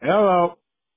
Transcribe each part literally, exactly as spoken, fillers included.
Hello.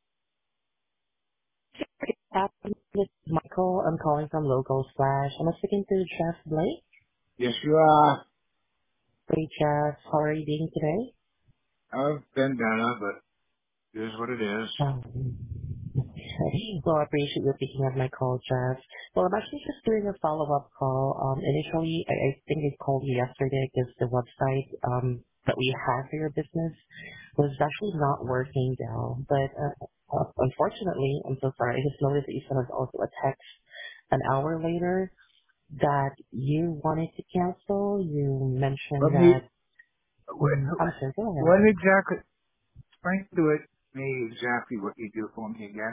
Hi, this is Michael. I'm calling from Local Slash. I'm speaking to Jeff Blake. Yes, you are. Hey, Jeff. How are you doing today? I've been better, but it is what it is. Um, well, I appreciate you picking up my call, Jeff. Well, I'm actually just doing a follow-up call. Um, initially, I, I think I called you yesterday because the website um, that we have for your business was actually not working now. But uh, uh, unfortunately, I'm so sorry. I just noticed that you sent us also a text an hour later that you wanted to cancel. You mentioned Let me, that. what, Mm, I'm sorry, go what ahead. exactly, explain to it, me exactly what you do for me again.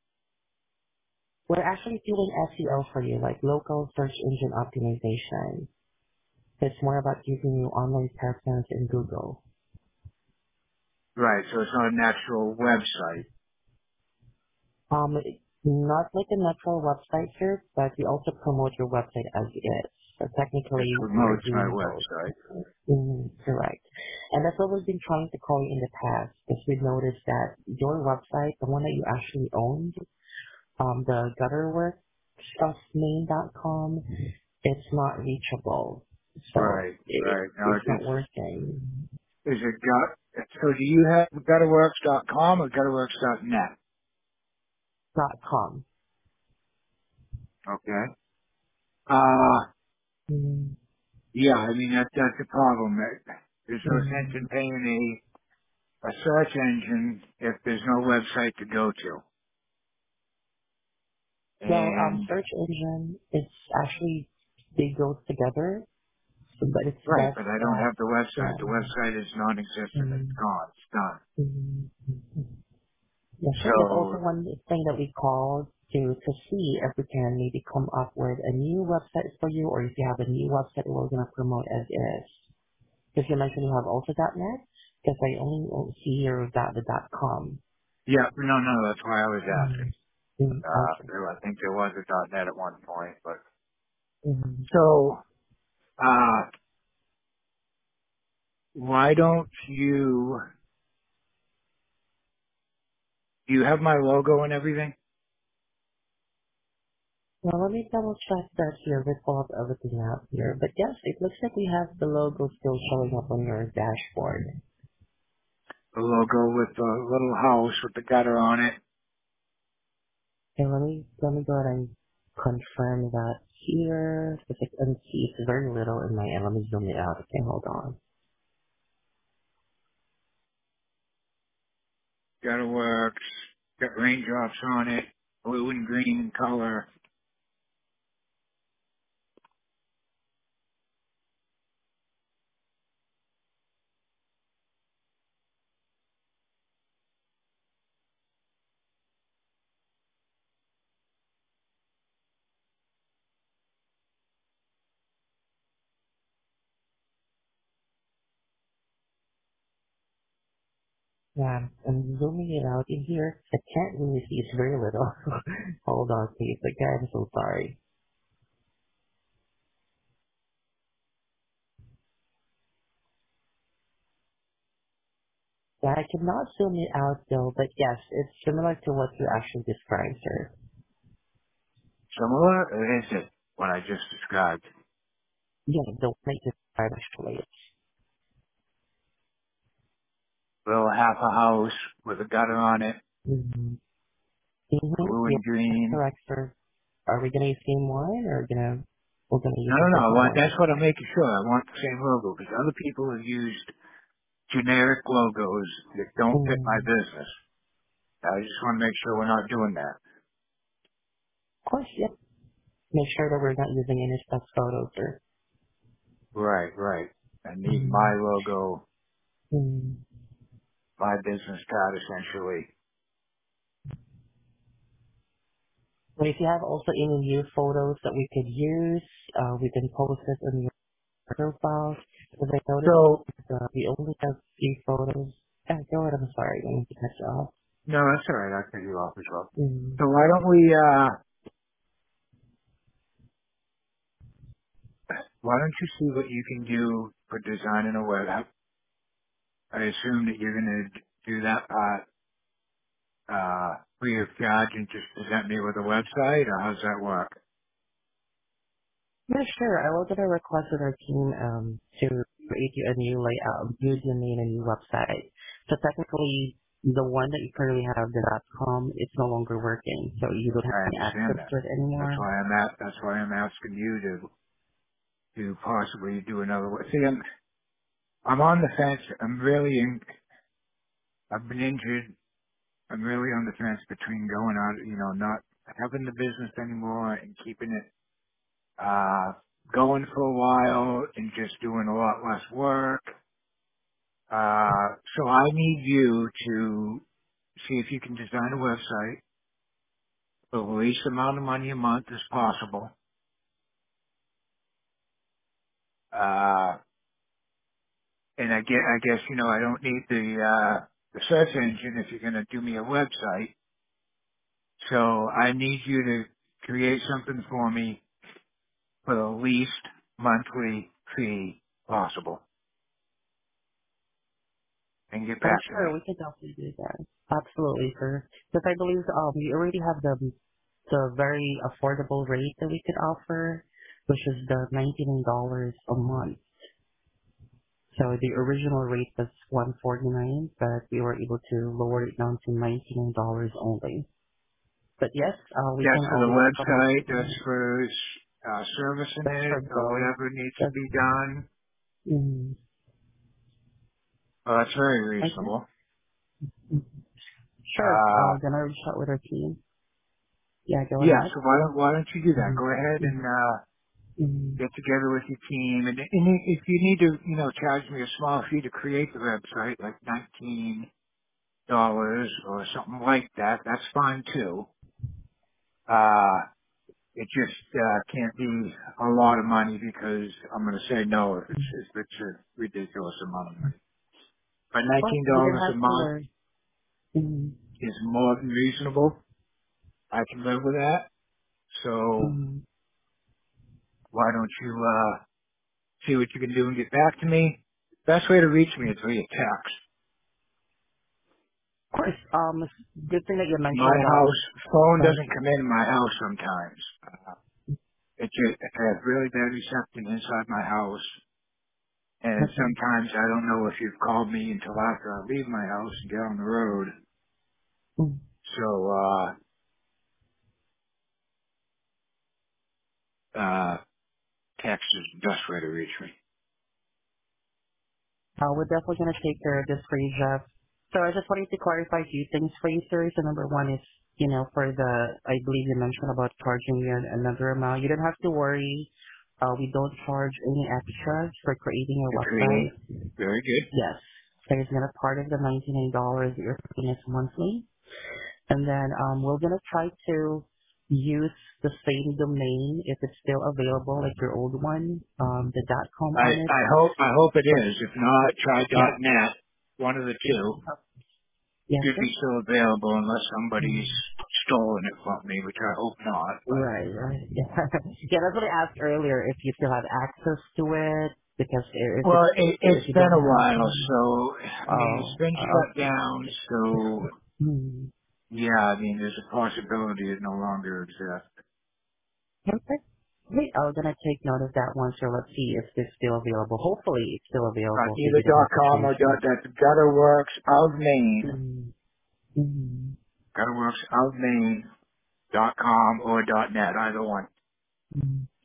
We're actually doing S E O for you, like local search engine optimization. It's more about giving you online presence in Google. Right, so it's not an actual website. Um, not like a natural website search, but we also promote your website as is. So It technically, we're promotes my doing both. website. Mm, correct. And that's what we've been trying to call you in the past, because we noticed that your website, the one that you actually owned, um, the gutterworks of maine dot com, it's not reachable. So Right, it, right. Now it's it not is, working. is it got, so do you have gutterworks dot com or gutterworks dot net? Dot com. Okay. Uh, Mm, yeah, I mean, that, that's the problem. There's no sense in mm. paying a, a search engine if there's no website to go to. Well, um, And search engine, it's actually, they go together, but it's right, best but I don't that, have the website. The yeah. website is non-existent. It's Mm, gone. It's done. mm, mm. Yeah, sure. That's also So one thing that we called to to see if we can maybe come up with a new website for you, or if you have a new website that we're gonna promote as is. Because you mentioned you have also .net, because I only see here dot the dot com. yeah, no, no, that's why I was asking. Mm, mm, Uh, okay. there, I think there was a .net at one point, but Mm. so uh, why don't you? Do you have my logo and everything? Well, let me double check that here. We pull up everything out here. But yes, it looks like we have the logo still showing up on your dashboard. The logo with the little house with the gutter on it. Okay, let me let me go ahead and confirm that here. Because I can see it's very little in my end. Let me zoom it out. Okay, hold on. Gutter works. Got raindrops on it. Blue and green color. Yeah, I'm zooming it out in here. I can't really see. It's very little. hold on, please. Again, I'm so sorry. Yeah, I cannot zoom it out though. But yes, it's similar to what you actually described, sir. Similar? Or is it what I just described? Yeah, the one I described actually. Little half a house with a gutter on it. Mm-hmm. Mm-hmm. Blue Yeah, and that's green. correct, sir. Are we gonna use same one or gonna we're gonna use No, a no, no. I different want, one? that's what I'm making sure. I want the same logo because other people have used generic logos that don't fit my Mm. business. I just want to make sure we're not doing that. Of course, yep. Make sure that we're not using any stock photos or Right, right. I need my mm. logo, Mm. my business card essentially. But if you have also any new photos that we could use, uh, we can post it on your profile. Because I noticed So, uh, we only have few photos. Ah, go ahead, I'm sorry, I need to cut you off. no, that's alright. I'll cut you off as well. Mm. So why don't we, uh, why don't you see what you can do for designing a web app? I assume that you're going to do that part. uh, free of charge and just present me with a website, or how's that work? Yeah, sure. I will get a request with our team um, to create you a new layout, new domain, a new website. So technically, the one that you currently have, the .com, it's no longer working, so you don't have I any understand access that. to it That's anymore. why I'm at, that's why I'm asking you to, to possibly do another way. See, I'm, I'm on the fence. I'm really in, I've been injured. I'm really on the fence between going out, you know, not having the business anymore and keeping it, uh, going for a while and just doing a lot less work. Uh, so I need you to see if you can design a website for the least amount of money a month as possible. Uh, and I get, I guess, you know, I don't need the, uh, the search engine if you're going to do me a website. So I need you to create something for me for the least monthly fee possible and get Oh, back to me. sure, we can definitely do that. Absolutely, sir. Because I believe um, we already have the the very affordable rate that we could offer, which is the nineteen dollars a month. So the original rate was one forty-nine, but we were able to lower it down to nineteen dollars only. But yes, uh, we That's can for the always come up website. with That's that. for uh, servicing That's it for or both. whatever needs to That's, be done. mm, Well, that's very okay. reasonable. Mm. Sure. Uh, Uh, then I'll reach out with our team. Yeah, go yeah, ahead. so why don't, why don't you do that? Mm-hmm. Go ahead and, Mm-hmm. uh, Mm-hmm. get together with your team. And, and if you need to, you know, charge me a small fee to create the website, like nineteen dollars or something like that, that's fine too. Uh, it just, uh, can't be a lot of money because I'm going to say no if it's, if it's a ridiculous amount of money. But Well, nineteen you don't dollars a have to month worry. Mm-hmm. is more than reasonable. I can live with that. So Mm-hmm. why don't you, uh, see what you can do and get back to me? Best way to reach me is via text. Of course, um, good thing that you My mentioned about, house, phone uh, doesn't come in my house sometimes. Uh, it just it has really bad reception inside my house. And okay. sometimes I don't know if you've called me until after I leave my house and get on the road. Mm. So, uh, uh, text is the best way to reach me. Uh, we're definitely going to take care of this for you, Jeff. So I just wanted to clarify a few things for you, sir. So number one is, you know, for the, I believe you mentioned about charging you another amount. You don't have to worry. Uh, we don't charge any extras for creating your To website. create. Very good. Yes. That is going to part of the ninety-nine dollars that you're paying us monthly. And then um, we're going to try to use the same domain if it's still available, like your old one, um, the .com I, on it. I hope, I hope it But is. If not, try yeah, .net. One of the two uh, yes, should sir. be still available unless somebody's Mm. stolen it from me, which I hope not. But Right, right. Yeah. yeah, that's what I asked earlier, if you still have access to it, because if well, it's, it, if it's you been don't a have, while, mm, so I mean, it's oh, been uh, shut okay. down. So Hmm. yeah, I mean, there's a possibility it no longer exists. Okay. Wait, I'm gonna take note of that one, so let's see if it's still available. Hopefully it's still Uh, available, so either you don't have to .com change or it. dot, that's Gutterworks of Maine, Mm-hmm. Mm-hmm. Gutterworks of Maine dot com or dot .net, either one. Mm-hmm.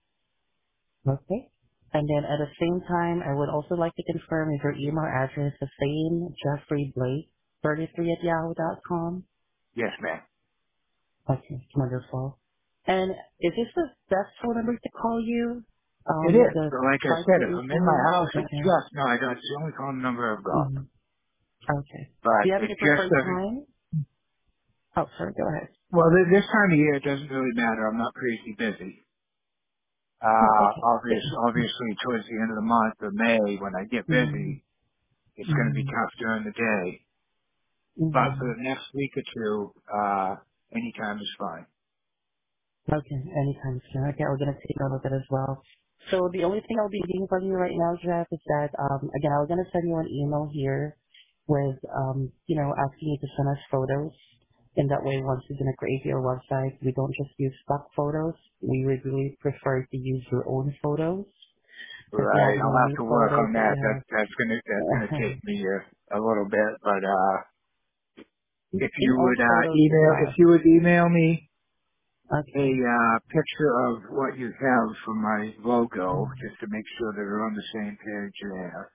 Okay. And then at the same time, I would also like to confirm if your email address is the same, Jeffrey Blake, thirty-three at yahoo dot com. Yes, ma'am. Okay, wonderful. And is this the best phone number to call you? It Um, is, the but like I five said, four if eight I'm in my one. house, it's Okay. just, no, that's the only phone number I've got. Mm-hmm. Okay. Do But you have it any just preferred doesn't, time? Oh, sorry. Go ahead. well, th- this time of year, it doesn't really matter. I'm not crazy busy. Oh, Uh, okay. obvious, obviously towards the end of the month of May, when I get Mm-hmm. busy, it's going to be Mm-hmm. tough during the day. But for Mm-hmm. the next week or two, uh, anytime is fine. Okay. Anytime soon. Okay, we're gonna take note of it as well. So the only thing I'll be needing from you right now, Jeff, is that um again, I'm gonna send you an email here. with, um, you know, asking you to send us photos. In that way, once you're going to create your website, we don't just use stock photos. We would really prefer to use your own photos. So if you Right. have any I'll have new to work photos on that that. you That have, that's gonna that's gonna take me a, a little bit. But uh, if any you old would uh, photos that you email if have. you would email me a Okay. uh, picture of what you have for my logo, Mm. just to make sure that we're on the same page there.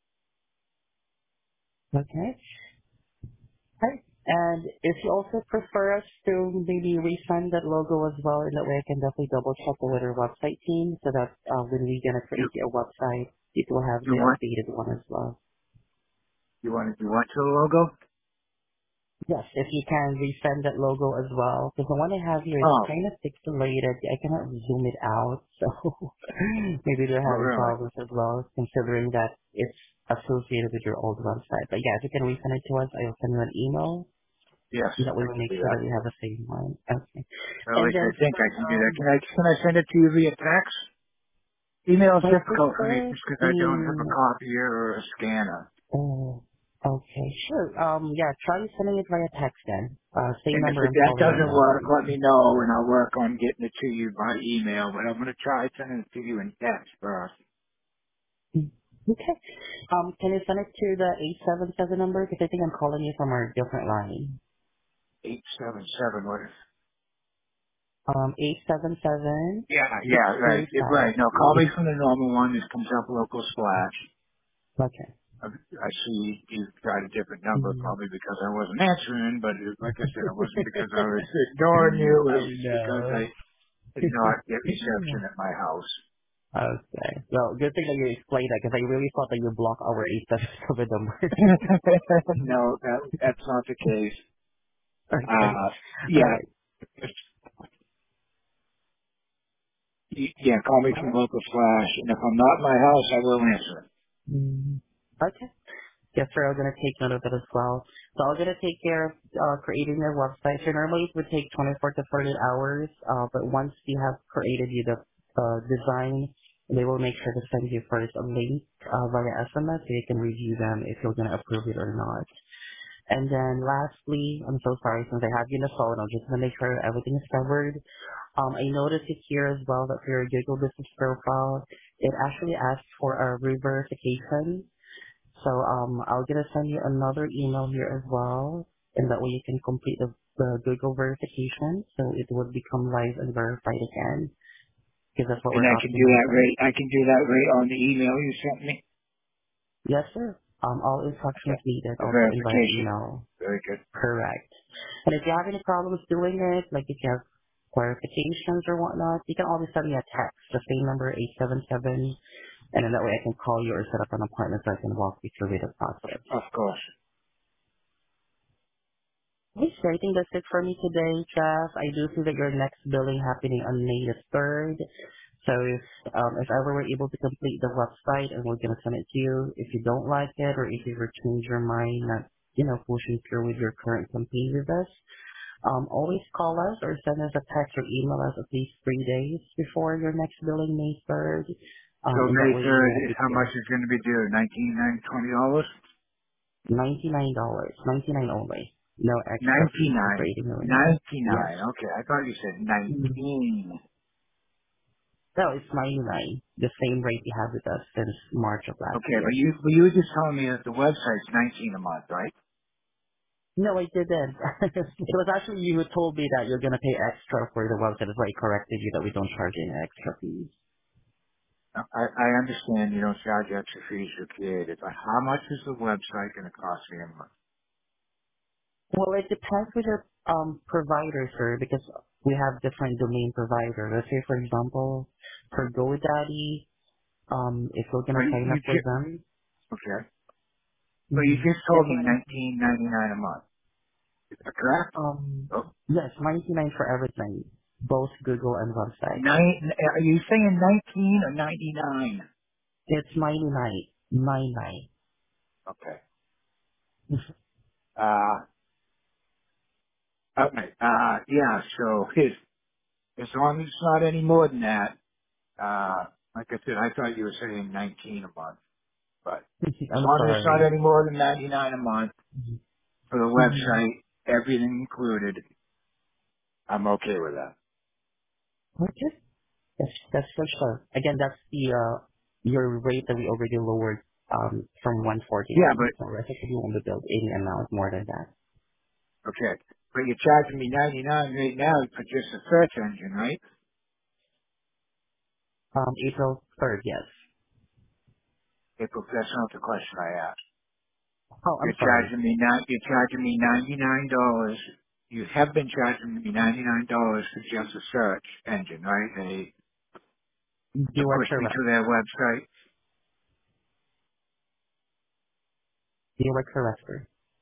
Okay. Right. And if you also prefer us to maybe refund that logo as well, in that way I can definitely double check with our website team so that uh, when we gonna You create your website, it will have you the want updated one as well. you want you want your logo? Yes, if you can resend that logo as well, because the one I have here is Oh, kind of pixelated. I cannot zoom it out, so maybe they're oh having really? problems as well, considering that it's associated with your old website. But yeah, if you can resend it to us, I'll send you an email. Yes, That way I we can make do sure that. that we have the same one. Okay. Or at And least I then think for, I can do that. um, Can I can I send it to you via text? Email is I difficult for me prefer, just because I I don't have a mean, copier or a scanner. oh, okay, sure. Um, yeah, try sending it via text then. Uh, same And if number it, I'm that calling right doesn't now work, from. let me know and I'll work on getting it to you by email. But I'm going to try sending it to you in text first. Mm. Okay. Um, can you send it to the eight seven seven number? Because I think I'm calling you from our different line. Eight seven seven. What is? Um, eight seven seven Yeah, six yeah, right, two it- five. right. No, call me from the normal one. This comes up local splash. Okay. I I see you got a different number, Mm. probably because I wasn't answering. But it, like I said, it wasn't because I was ignoring you. It I was because know. I did not get reception at my house. Okay. Well, good thing that you explained that because I really thought that you blocked our eight seven seven number. No, that that's not the case. Okay. Uh, All yeah, right. if, yeah, call me All from right. local flash, and if I'm not in my house, I will answer. Mm. Okay. Yes, sir. I'm gonna take note of it as well. So I'm gonna take care of uh, creating their website. So normally it would take twenty-four to forty hours, uh, but once we have created you the uh, design, they will make sure to send you first a link uh, via S M S so you can review them if you're gonna approve it or not. And then lastly, I'm so sorry since I have you on the phone, I'm just gonna make sure everything is covered. Um, I noticed it here as well that for your Google Business Profile, it actually asks for a re-verification. So um, I'll gonna send you another email here as well, and that way you can complete the, the Google verification, so it would become live and verified again, because that's what And we're I can do that optimizing. right. I can do that right on the email you sent me. Yes, sir. Um, all Okay, instructions needed the also in via verification. email. Very good. Correct. And if you have any problems doing it, like if you have clarifications or whatnot, you can always send me a text, the same number, eight seven seven, and then that way I can call you or set up an appointment so I can walk you through the Of, process. of course. Okay, so I think that's it for me today, Jeff. I do see that your next billing happening on May the third. So if um, if ever we're able to complete the website and we're gonna send it to you, if you don't like it or if you ever change your mind, not you know pushing through with your current campaign with us, um, always call us or send us a text or email us at least three days before your next billing, May third. So Um, and that May way we third won't is be how much here. is going to be due? Nineteen nine twenty dollars. Ninety-nine dollars, ninety-nine only, no extra Ninety fees for nine. creating your email. Ninety Yes. nine. Okay, I thought you said Mhm. nineteen. No, it's ninety-nine, the same rate you have with us since March of last Okay, but year. you but you were just telling me that the website's nineteen a month, right? No, I didn't. It was actually you who told me that you're going to pay extra for the website. That's why I corrected you that we don't charge any extra fees. I, I understand you don't charge extra fees for creative, but how much is the website going to cost me a month? Well, it depends with your um, provider, sir, because we have different domain providers. Let's say, for example, for GoDaddy, um, if you're going But to you, sign you up with ju- them, okay, but you mm-hmm. just Yeah, told go me ahead. nineteen ninety nine a month. Is that correct? Um, Oh, yes, ninety-nine for everything, both Google and website. nine. Are you saying nineteen or ninety nine? It's ninety-nine, ninety-nine. Okay. Uh, okay. Uh, yeah. So his as long as it's not any more than that. Uh, like I said, I thought you were saying nineteen a month. But as I'm long as it's not sorry. any more than ninety-nine a month for the Mm-hmm. website, everything included, I'm okay with that. Okay. That's, that's for sure. Again, that's the, uh, your rate that we already lowered, um, from one Yeah, forty-nine. but So rest assured you won't be billed any amount more than that. okay. But you're charging me ninety-nine right now for just a search engine, right? Um, April third, yes. April, that's not the question I asked. Oh, I'm You're sorry. charging me nine. You're charging me ninety-nine dollars. You have been charging me ninety-nine dollars for just a search engine, right? They to You are push me correct. to their website. You are correct, sir.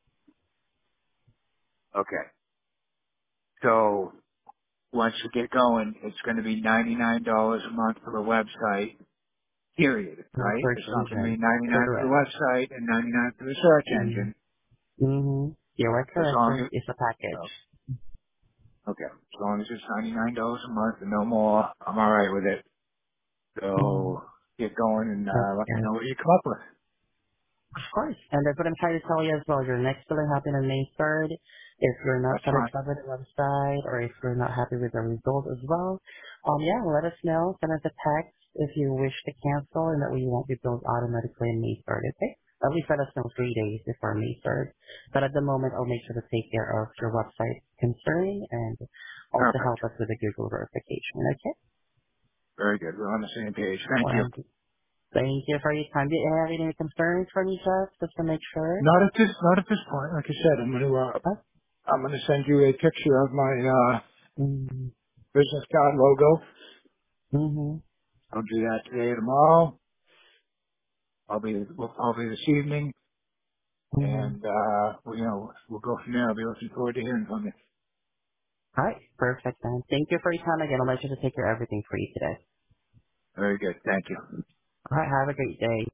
Okay. So once you get going, it's going to be ninety-nine dollars a month for the website. Period. No Right? search It's not going to be engine. ninety-nine for the Correct. website and ninety-nine for the search engine. Mm-hmm. You are As correct, long sir. as It's a package. oh, okay, as long as it's ninety-nine dollars a month and no more, I'm all right with it. Mm-hmm. So get going and That's uh, let me good. know what you come up with. Of course. And that's what I'm trying to tell you as well. Your next billing happened on May third. If you're not That's fine. satisfied with the website or if you're not happy with the result as well, um, yeah, let us know. Send us a text if you wish to cancel and that way you won't be billed automatically on May third, okay? At least let us know three days before May third. But at the moment, I'll make sure to take care of your website concern and also Perfect. help us with the Google verification, okay? Very good. We're on the same page. Thank you. Well, thank you for your time. Do you have any concerns for me, Jeff, just to make sure? Not at this, not at this point. Like I said, I'm going to, uh, Huh? I'm going to send you a picture of my uh, Mm-hmm. business card logo. Mm-hmm. I'll do that today or tomorrow. I'll be, we'll probably this evening, Mm-hmm. and uh, we, you know, we'll go from there. I'll be looking forward to hearing from you. All right. Perfect, then. Thank you for your time again. I'll make sure to take care of everything for you today. Very good. Thank you. All right. Have a great day.